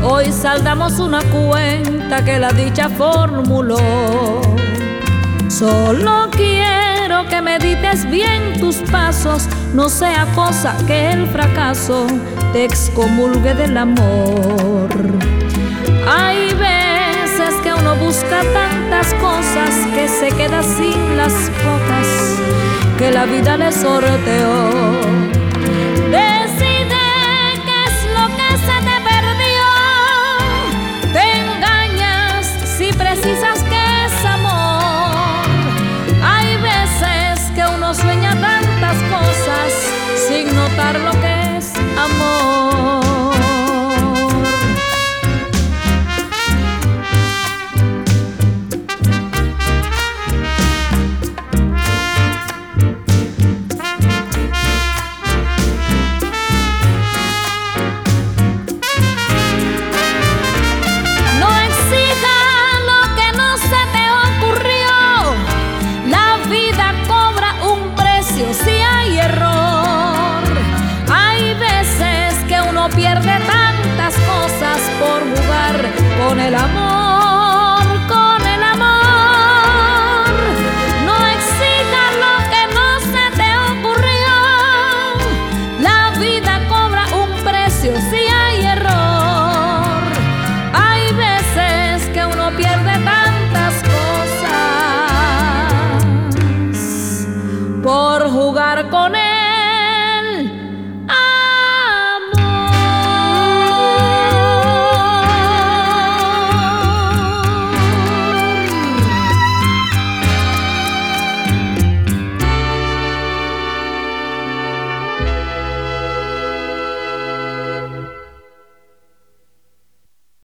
Hoy saldamos una cuenta que la dicha formuló. Solo quiero que medites bien tus pasos, no sea cosa que el fracaso te excomulgue del amor. Hay veces que uno busca tantas cosas que se queda sin las pocas que la vida le sorteó.